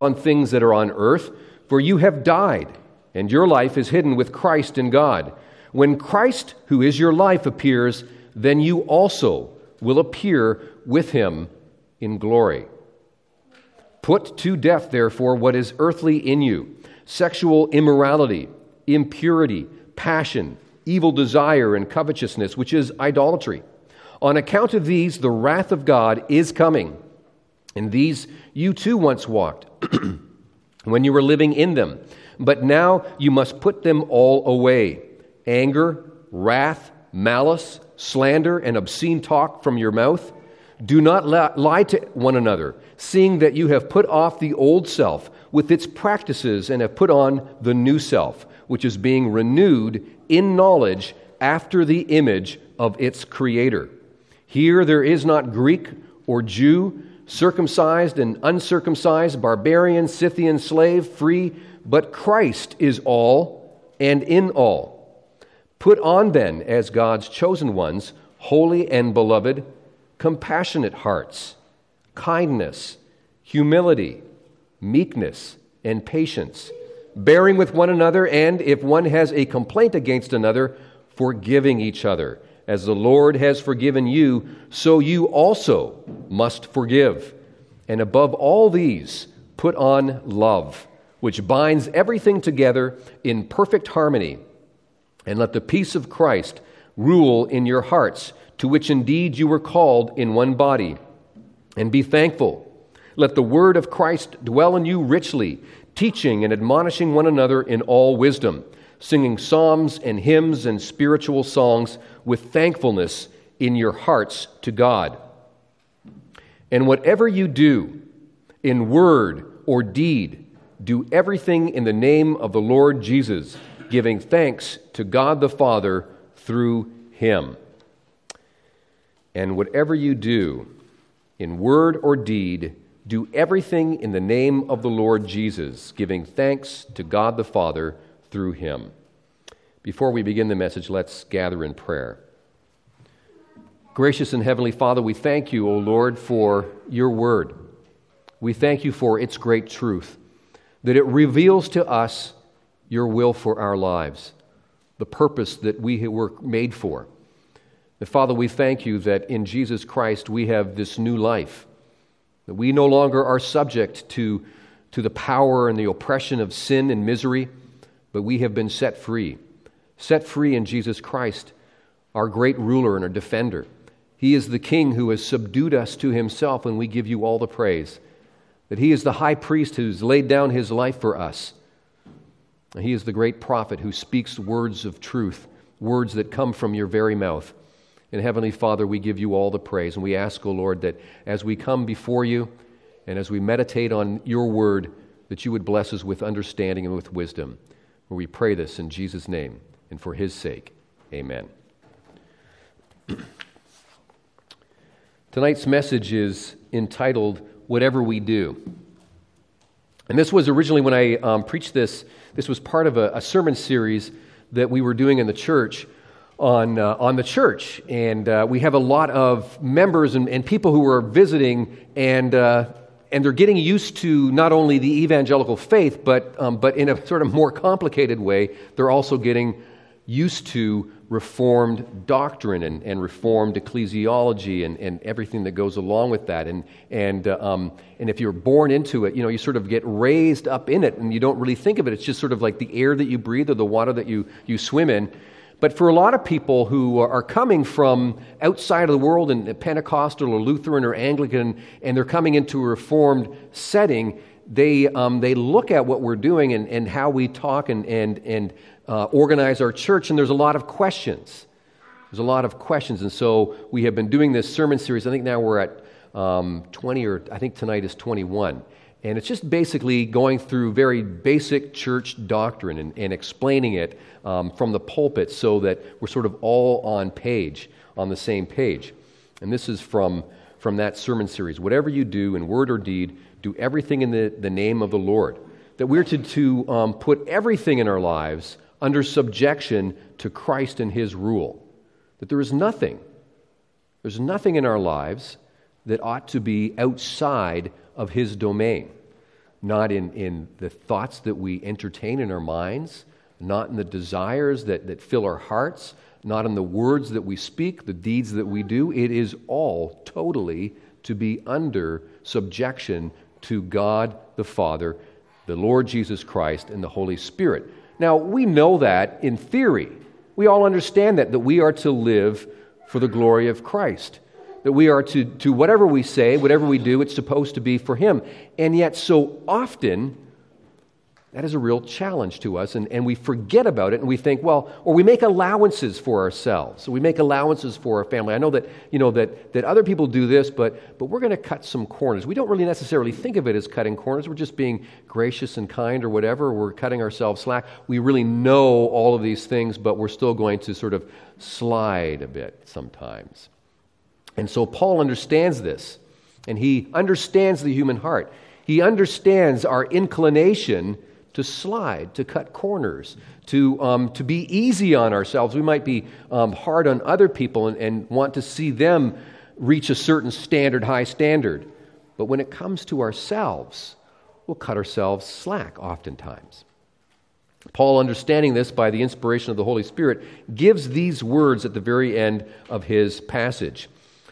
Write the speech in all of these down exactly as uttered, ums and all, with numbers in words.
on things that are on earth, for you have died, and your life is hidden with Christ in God. When Christ, who is your life, appears, then you also will appear with him in glory. Put to death, therefore, what is earthly in you: sexual immorality, impurity, passion, evil desire, and covetousness, which is idolatry. On account of these, the wrath of God is coming. In these you too once walked, when you were living in them. But now you must put them all away: anger, wrath, malice, slander, and obscene talk from your mouth. Do not lie to one another, seeing that you have put off the old self with its practices and have put on the new self, which is being renewed in knowledge after the image of its Creator. Here there is not Greek or Jew, circumcised and uncircumcised, barbarian, Scythian, slave, free, but Christ is all and in all. Put on then, as God's chosen ones, holy and beloved, compassionate hearts, kindness, humility, meekness, and patience, bearing with one another, and if one has a complaint against another, forgiving each other. As the Lord has forgiven you, so you also must forgive. And above all these, put on love, which binds everything together in perfect harmony. And let the peace of Christ rule in your hearts, to which indeed you were called in one body. And be thankful. Let the word of Christ dwell in you richly, teaching and admonishing one another in all wisdom, singing psalms and hymns and spiritual songs with thankfulness in your hearts to God. And whatever you do, in word or deed, do everything in the name of the Lord Jesus, giving thanks to God the Father through him. And whatever you do, in word or deed, do everything in the name of the Lord Jesus, giving thanks to God the Father through him. Before we begin the message, let's gather in prayer. Gracious and Heavenly Father, we thank you, O Lord, for your word. We thank you for its great truth, that it reveals to us your will for our lives, the purpose that we were made for. And Father, we thank you that in Jesus Christ we have this new life, that we no longer are subject to, to the power and the oppression of sin and misery, but we have been set free. Set free in Jesus Christ, our great ruler and our defender. He is the King who has subdued us to himself, and we give you all the praise. That he is the high priest who's laid down his life for us. And he is the great prophet who speaks words of truth, words that come from your very mouth. And Heavenly Father, we give you all the praise, and we ask, O Lord, that as we come before you and as we meditate on your word, that you would bless us with understanding and with wisdom. For we pray this in Jesus' name and for his sake. Amen. Tonight's message is entitled, Whatever We Do. And this was originally, when I um, preached this, this was part of a, a sermon series that we were doing in the church on uh, on the church. And uh, we have a lot of members and, and people who are visiting, and uh, and they're getting used to not only the evangelical faith, but um, but in a sort of more complicated way, they're also getting used to Reformed doctrine and, and Reformed ecclesiology and, and everything that goes along with that. And and uh, um, and if you're born into it, you know, you sort of get raised up in it, and you don't really think of it. It's just sort of like the air that you breathe or the water that you, you swim in. But for a lot of people who are coming from outside of the world in Pentecostal or Lutheran or Anglican, and they're coming into a Reformed setting, they um, they look at what we're doing and, and how we talk and and and uh, organize our church, and there's a lot of questions. There's a lot of questions, and so we have been doing this sermon series. I think now we're at um, twenty, or I think tonight is twenty-one. And it's just basically going through very basic church doctrine and, and explaining it um, from the pulpit so that we're sort of all on page, on the same page. And this is from, from that sermon series. Whatever you do in word or deed, do everything in the, the name of the Lord. That we're to, to um, put everything in our lives under subjection to Christ and his rule. That there is nothing, there's nothing in our lives that ought to be outside of his domain. not in, in the thoughts that we entertain in our minds, not in the desires that, that fill our hearts, not in the words that we speak, the deeds that we do. It is all totally to be under subjection to God the Father, the Lord Jesus Christ, and the Holy Spirit. Now, we know that in theory. We all understand that, that we are to live for the glory of Christ. That we are to, to whatever we say, whatever we do, it's supposed to be for Him. And yet, so often, that is a real challenge to us, and, and we forget about it, and we think, well, or we make allowances for ourselves. So we make allowances for our family. I know that, you know, that, that other people do this, but, but we're going to cut some corners. We don't really necessarily think of it as cutting corners. We're just being gracious and kind or whatever. We're cutting ourselves slack. We really know all of these things, but we're still going to sort of slide a bit sometimes. And so Paul understands this, and he understands the human heart. He understands our inclination to slide, to cut corners, to um, to be easy on ourselves. We might be um, hard on other people and, and want to see them reach a certain standard, high standard. But when it comes to ourselves, we'll cut ourselves slack oftentimes. Paul, understanding this by the inspiration of the Holy Spirit, gives these words at the very end of his passage.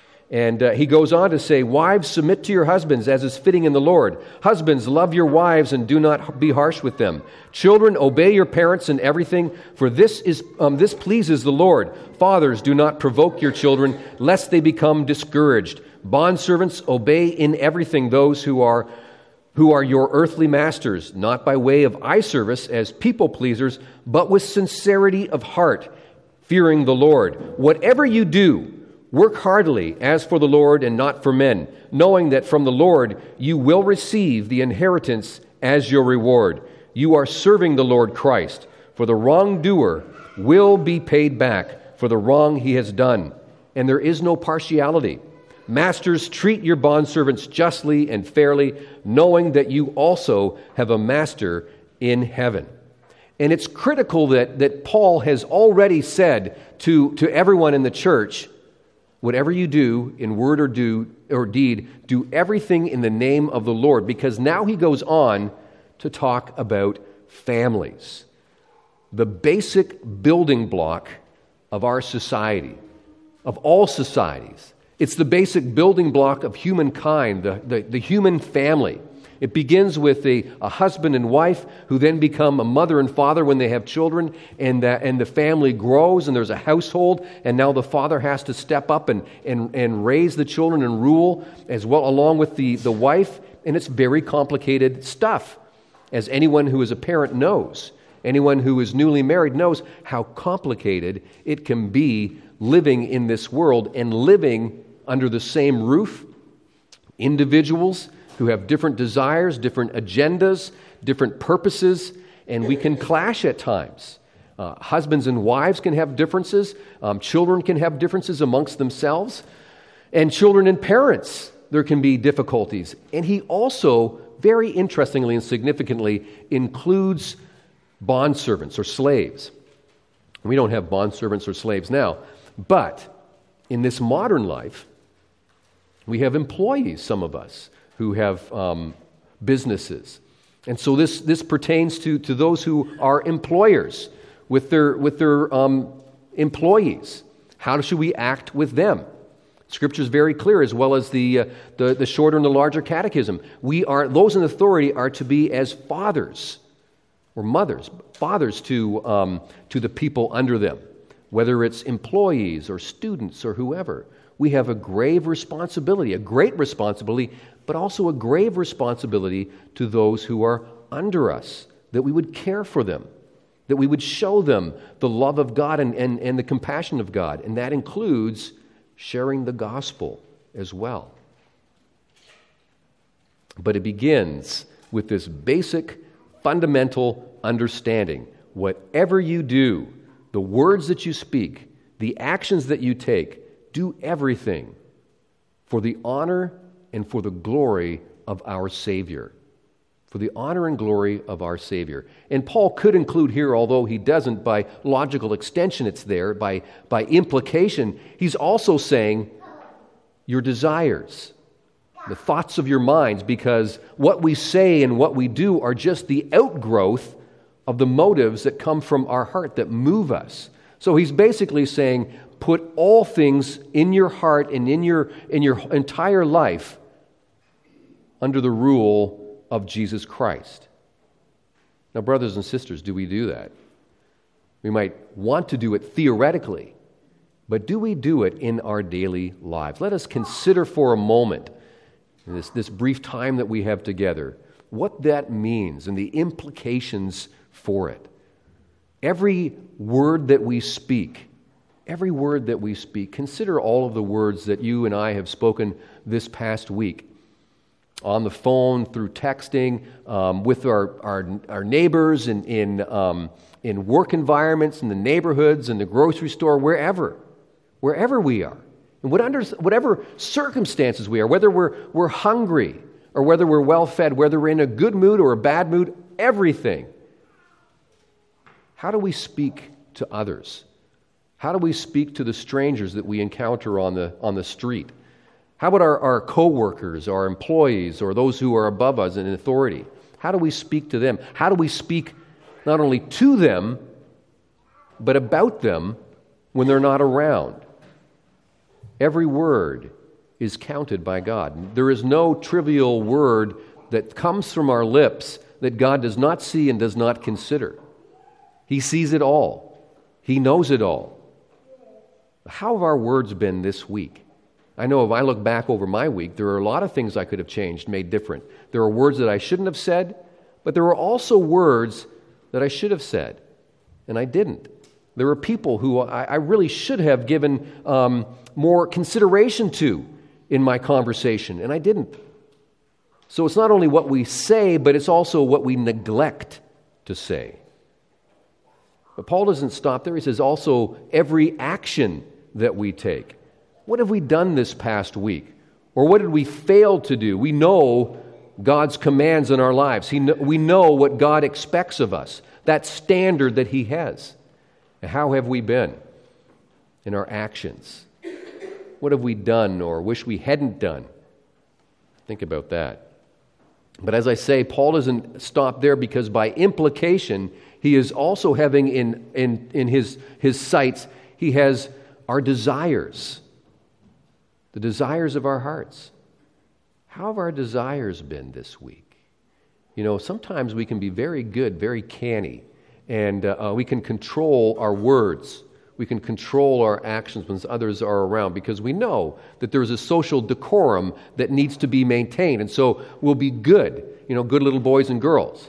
And uh, he goes on to say, "Wives, submit to your husbands as is fitting in the Lord. Husbands, love your wives and do not be harsh with them. Children, obey your parents in everything, for this is um, this pleases the Lord. Fathers, do not provoke your children, lest they become discouraged. Bondservants, obey in everything those who are who are your earthly masters, not by way of eye service as people pleasers, but with sincerity of heart, fearing the Lord. Whatever you do, work heartily as for the Lord and not for men, knowing that from the Lord you will receive the inheritance as your reward. You are serving the Lord Christ, for the wrongdoer will be paid back for the wrong he has done, and there is no partiality. Masters, treat your bondservants justly and fairly, knowing that you also have a master in heaven." And it's critical that, that Paul has already said to, to everyone in the church, whatever you do in word or do or deed, do everything in the name of the Lord, because now he goes on to talk about families, the basic building block of our society, of all societies. It's the basic building block of humankind, the, the, the human family. It begins with a, a husband and wife who then become a mother and father when they have children, and that, and the family grows, and there's a household, and now the father has to step up and, and, and raise the children and rule as well, along with the, the wife, and it's very complicated stuff, as anyone who is a parent knows. Anyone who is newly married knows how complicated it can be living in this world and living under the same roof, individuals who have different desires, different agendas, different purposes, and we can clash at times. Uh, husbands and wives can have differences. Um, children can have differences amongst themselves. And children and parents, there can be difficulties. And he also, very interestingly and significantly, includes bondservants or slaves. We don't have bondservants or slaves now, but in this modern life, we have employees, some of us, who have um, businesses. And so this, this pertains to, to those who are employers with their, with their um, employees. How should we act with them? Scripture is very clear, as well as the, uh, the, the shorter and the larger catechism. We are, those in authority are to be as fathers or mothers, fathers to, um, to the people under them, whether it's employees or students or whoever. We have a grave responsibility, a great responsibility, but also a grave responsibility to those who are under us, that we would care for them, that we would show them the love of God and, and, and the compassion of God. And that includes sharing the gospel as well. But it begins with this basic, fundamental understanding. Whatever you do, the words that you speak, the actions that you take, do everything for the honor and for the glory of our Savior. For the honor and glory of our Savior. And Paul could include here, although he doesn't, by logical extension it's there, by, by implication, he's also saying your desires, the thoughts of your minds, because what we say and what we do are just the outgrowth of the motives that come from our heart that move us. So he's basically saying, put all things in your heart and in your in your entire life under the rule of Jesus Christ. Now, brothers and sisters, do we do that? We might want to do it theoretically, but do we do it in our daily lives? Let us consider for a moment, in this, this brief time that we have together, what that means and the implications for it. Every word that we speak, every word that we speak, consider all of the words that you and I have spoken this past week. On the phone, through texting, um, with our, our, our neighbors, in, in, um, in work environments, in the neighborhoods, in the grocery store, wherever, wherever we are. And whatever circumstances we are, whether we're, we're hungry or whether we're well-fed, whether we're in a good mood or a bad mood, everything. How do we speak to others? How do we speak to the strangers that we encounter on the, on the street? How about our, our co-workers, our employees, or those who are above us in authority? How do we speak to them? How do we speak not only to them, but about them when they're not around? Every word is counted by God. There is no trivial word that comes from our lips that God does not see and does not consider. He sees it all. He knows it all. How have our words been this week? I know if I look back over my week, there are a lot of things I could have changed, made different. There are words that I shouldn't have said, but there are also words that I should have said, and I didn't. There are people who I, I really should have given um, more consideration to in my conversation, and I didn't. So it's not only what we say, but it's also what we neglect to say. But Paul doesn't stop there. He says also every action that we take. What have we done this past week? Or what did we fail to do? We know God's commands in our lives. He, we know what God expects of us, that standard that He has. And how have we been in our actions? What have we done or wish we hadn't done? Think about that. But as I say, Paul doesn't stop there, because by implication, he is also having in, in, in his, his sights, he has our desires, the desires of our hearts. How have our desires been this week? You know, sometimes we can be very good, very canny, and uh, we can control our words. We can control our actions when others are around, because we know that there's a social decorum that needs to be maintained. And so we'll be good, you know, good little boys and girls.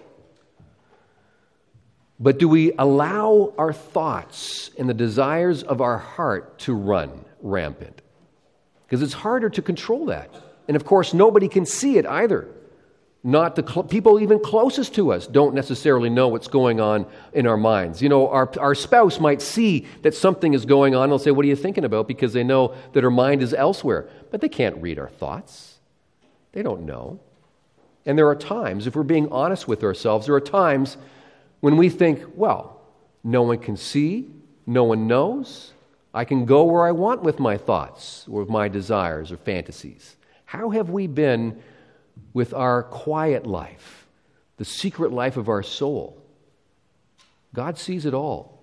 But do we allow our thoughts and the desires of our heart to run rampant? Because it's harder to control that. And of course, nobody can see it either. Not the cl- people even closest to us don't necessarily know what's going on in our minds. You know, our, our spouse might see that something is going on. They'll say, "What are you thinking about?" Because they know that our mind is elsewhere. But they can't read our thoughts. They don't know. And there are times, if we're being honest with ourselves, there are times when we think, well, no one can see, no one knows. I can go where I want with my thoughts or with my desires or fantasies. How have we been with our quiet life, the secret life of our soul? God sees it all.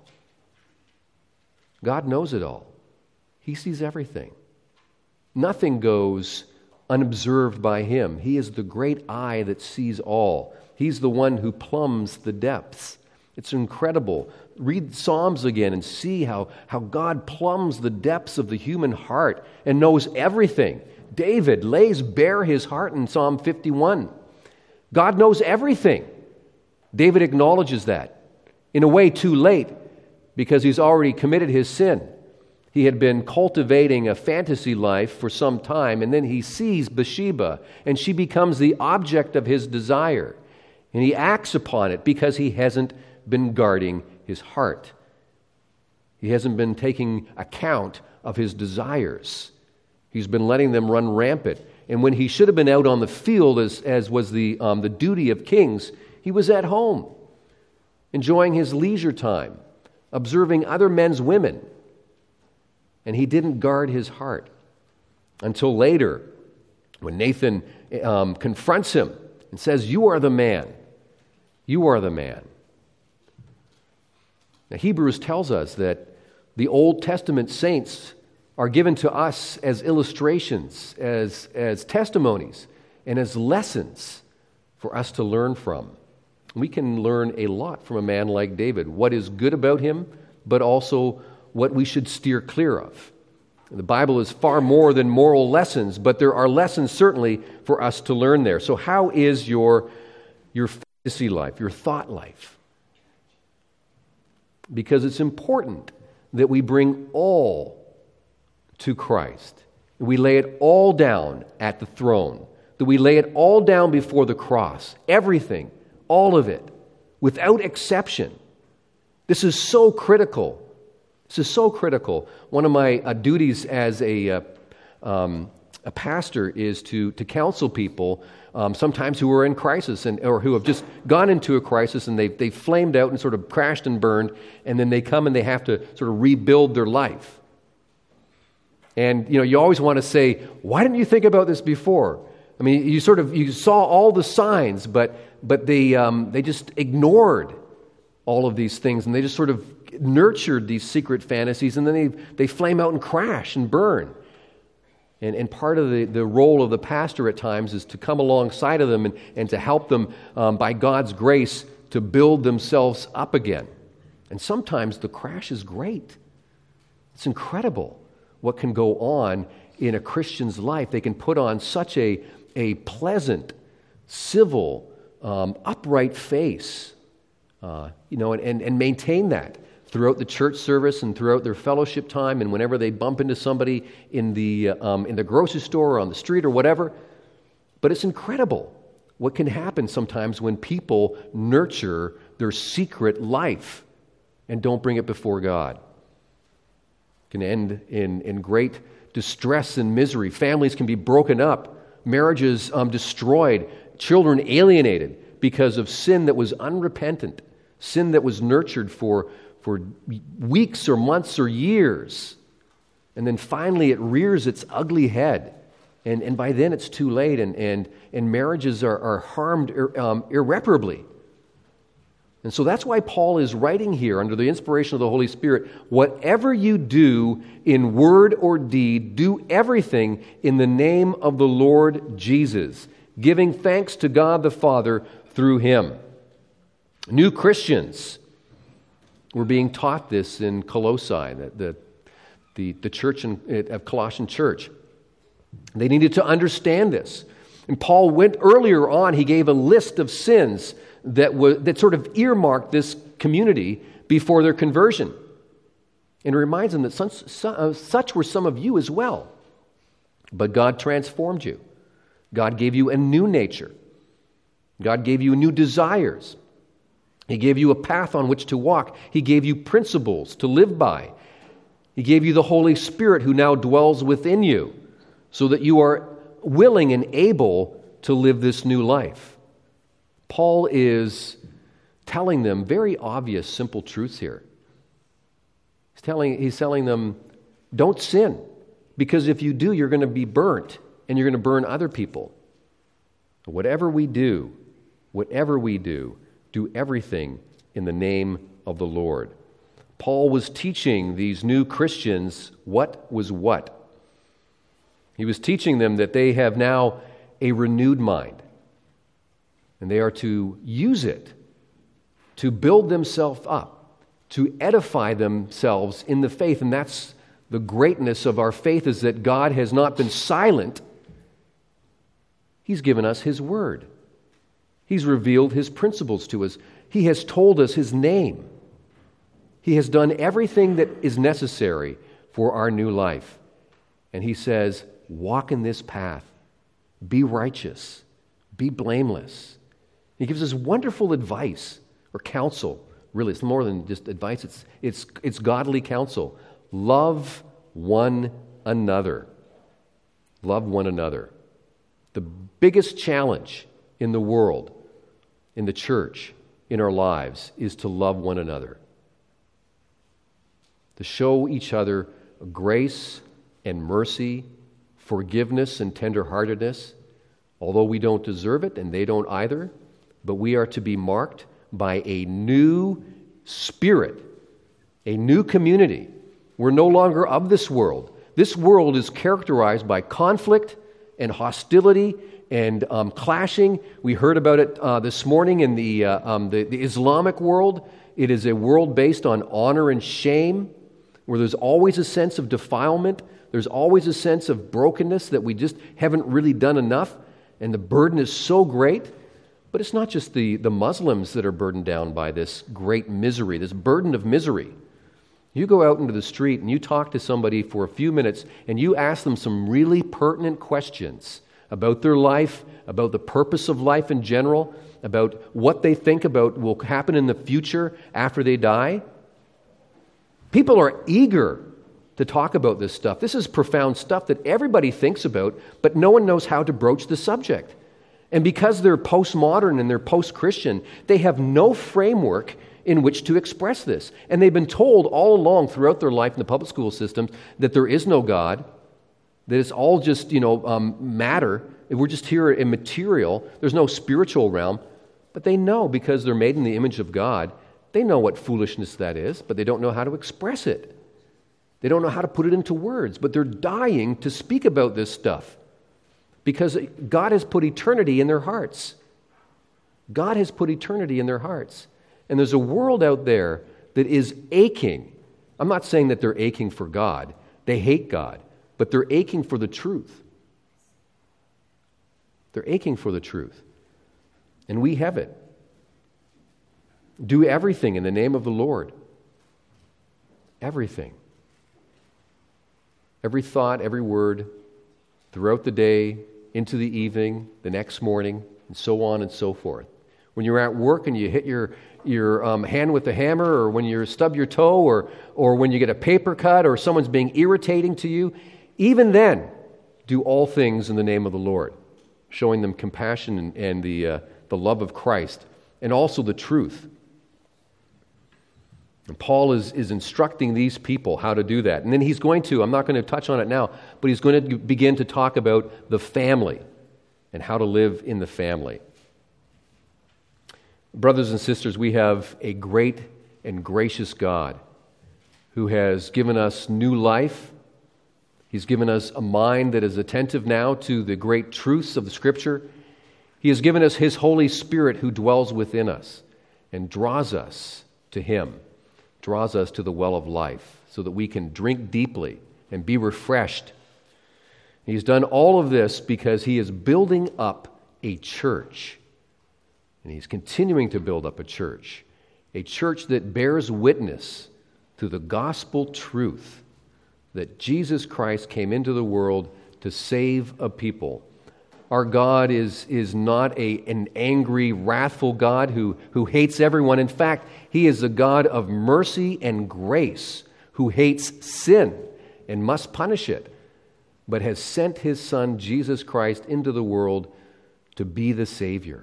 God knows it all. He sees everything. Nothing goes unobserved by Him. He is the great eye that sees all. He's the one who plumbs the depths. It's incredible. Read Psalms again and see how, how God plumbs the depths of the human heart and knows everything. David lays bare his heart in Psalm fifty-one. God knows everything. David acknowledges that. In a way, too late, because he's already committed his sin. He had been cultivating a fantasy life for some time, and then he sees Bathsheba, and she becomes the object of his desire. And he acts upon it because he hasn't been guarding his heart. He hasn't been taking account of his desires. He's been letting them run rampant. And when he should have been out on the field, as, as was the, um, the duty of kings, he was at home, enjoying his leisure time, observing other men's women. And he didn't guard his heart until later, When Nathan um, confronts him and says, "You are the man. You are the man." Now, Hebrews tells us that the Old Testament saints are given to us as illustrations, as, as testimonies, and as lessons for us to learn from. We can learn a lot from a man like David, what is good about him, but also what we should steer clear of. The Bible is far more than moral lessons, but there are lessons certainly for us to learn there. So how is your, your fantasy life, your thought life? Because it's important that we bring all to Christ. We lay it all down at the throne. That we lay it all down before the cross. Everything, all of it, without exception. This is so critical. This is so critical. One of my uh, duties as a uh, um, a pastor is to to counsel people, um, sometimes who are in crisis and or who have just gone into a crisis and they've they've flamed out and sort of crashed and burned, and then they come and they have to sort of rebuild their life. And you know, you always want to say, "Why didn't you think about this before?" I mean, you sort of you saw all the signs, but but they um, they just ignored all of these things, and they just sort of nurtured these secret fantasies, and then they they flame out and crash and burn. And and part of the, the role of the pastor at times is to come alongside of them and, and to help them um, by God's grace to build themselves up again. And sometimes the crash is great. It's incredible what can go on in a Christian's life. They can put on such a, a pleasant, civil, um, upright face, uh, you know, and, and, and maintain that throughout the church service and throughout their fellowship time, and whenever they bump into somebody in the um, in the grocery store or on the street or whatever. But it's incredible what can happen sometimes when people nurture their secret life and don't bring it before God. It can end in, in great distress and misery. Families can be broken up, marriages um, destroyed, children alienated because of sin that was unrepentant, sin that was nurtured for for weeks or months or years. And then finally it rears its ugly head. And, and by then it's too late, and, and, and marriages are, are harmed um, irreparably. And so that's why Paul is writing here under the inspiration of the Holy Spirit, whatever you do in word or deed, do everything in the name of the Lord Jesus, giving thanks to God the Father through him. New Christians were being taught this in Colossae, the, the, the, the church in, of Colossian church. They needed to understand this. And Paul went earlier on, he gave a list of sins that was, that sort of earmarked this community before their conversion. And it reminds them that such, such were some of you as well. But God transformed you. God gave you a new nature. God gave you new desires. He gave you a path on which to walk. He gave you principles to live by. He gave you the Holy Spirit who now dwells within you so that you are willing and able to live this new life. Paul is telling them very obvious, simple truths here. He's telling, he's telling them, don't sin, because if you do, you're going to be burnt, and you're going to burn other people. Whatever we do, whatever we do, do everything in the name of the Lord. Paul was teaching these new Christians what was what. He was teaching them that they have now a renewed mind, and they are to use it to build themselves up, to edify themselves in the faith. And that's the greatness of our faith, is that God has not been silent. He's given us His Word. He's revealed His principles to us. He has told us His name. He has done everything that is necessary for our new life. And He says, walk in this path. Be righteous. Be blameless. He gives us wonderful advice or counsel. Really, it's more than just advice. It's, it's, it's godly counsel. Love one another. Love one another. The biggest challenge in the world, in the church, in our lives, is to love one another. To show each other grace and mercy, forgiveness and tenderheartedness, although we don't deserve it and they don't either, but we are to be marked by a new spirit, a new community. We're no longer of this world. This world is characterized by conflict and hostility and um, clashing. We heard about it uh, this morning in the, uh, um, the, the Islamic world. It is a world based on honor and shame, where there's always a sense of defilement. There's always a sense of brokenness that we just haven't really done enough, and the burden is so great. But it's not just the, the Muslims that are burdened down by this great misery, this burden of misery. You go out into the street and you talk to somebody for a few minutes and you ask them some really pertinent questions about their life, about the purpose of life in general, about what they think about will happen in the future after they die. People are eager to talk about this stuff. This is profound stuff that everybody thinks about, but no one knows how to broach the subject. And because they're postmodern and they're post-Christian, they have no framework in which to express this. And they've been told all along throughout their life in the public school systems that there is no God, that it's all just, you know, um, matter. We're just here in material. There's no spiritual realm. But they know, because they're made in the image of God, they know what foolishness that is, but they don't know how to express it. They don't know how to put it into words, but they're dying to speak about this stuff because God has put eternity in their hearts. God has put eternity in their hearts. And there's a world out there that is aching. I'm not saying that they're aching for God. They hate God, but they're aching for the truth. They're aching for the truth. And we have it. Do everything in the name of the Lord. Everything. Every thought, every word, throughout the day, into the evening, the next morning, and so on and so forth. When you're at work and you hit your your um, hand with a hammer, or when you stub your toe, or or when you get a paper cut, or someone's being irritating to you, even then, do all things in the name of the Lord, showing them compassion and, and the uh, the love of Christ, and also the truth. And Paul is, is instructing these people how to do that. And then he's going to, I'm not going to touch on it now, but he's going to begin to talk about the family and how to live in the family. Brothers and sisters, we have a great and gracious God who has given us new life. He's given us a mind that is attentive now to the great truths of the Scripture. He has given us His Holy Spirit who dwells within us and draws us to Him, draws us to the well of life so that we can drink deeply and be refreshed. He's done all of this because He is building up a church. And He's continuing to build up a church, a church that bears witness to the gospel truth that Jesus Christ came into the world to save a people. Our God is, is not a, an angry, wrathful God who, who hates everyone. In fact, He is a God of mercy and grace who hates sin and must punish it, but has sent His Son, Jesus Christ, into the world to be the Savior.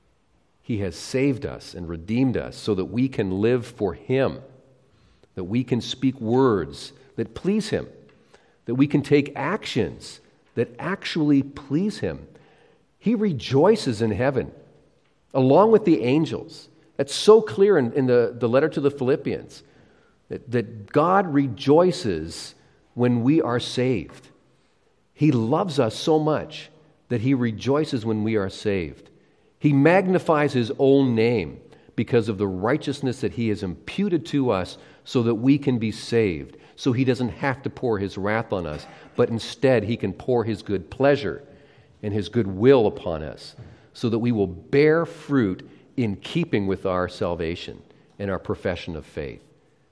He has saved us and redeemed us so that we can live for Him, that we can speak words that please Him, that we can take actions that actually please Him. He rejoices in heaven, along with the angels. That's so clear in, in the, the letter to the Philippians, that, that God rejoices when we are saved. He loves us so much that He rejoices when we are saved. He magnifies His own name because of the righteousness that He has imputed to us so that we can be saved. So He doesn't have to pour His wrath on us, but instead He can pour His good pleasure and His good will upon us so that we will bear fruit in keeping with our salvation and our profession of faith.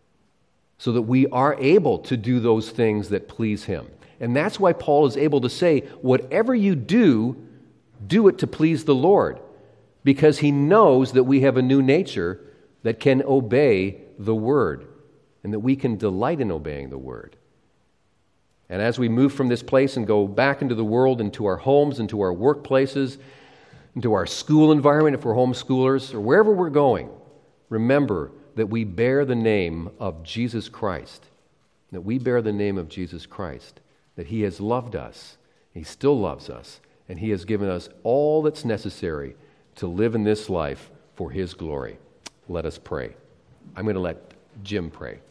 So that we are able to do those things that please Him. And that's why Paul is able to say, whatever you do, do it to please the Lord. Because he knows that we have a new nature that can obey the Word, and that we can delight in obeying the Word. And as we move from this place and go back into the world, into our homes, into our workplaces, into our school environment, if we're homeschoolers, or wherever we're going, remember that we bear the name of Jesus Christ, that we bear the name of Jesus Christ, that He has loved us He still loves us, and He has given us all that's necessary to live in this life for His glory. Let us pray. I'm going to let Jim pray.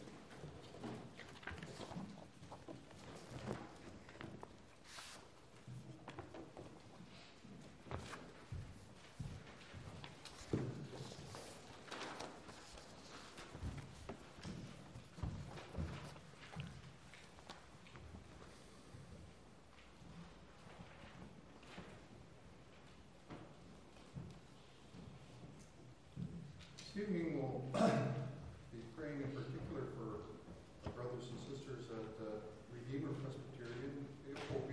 This evening we'll be praying in particular for our brothers and sisters at uh, Redeemer Presbyterian, Leopold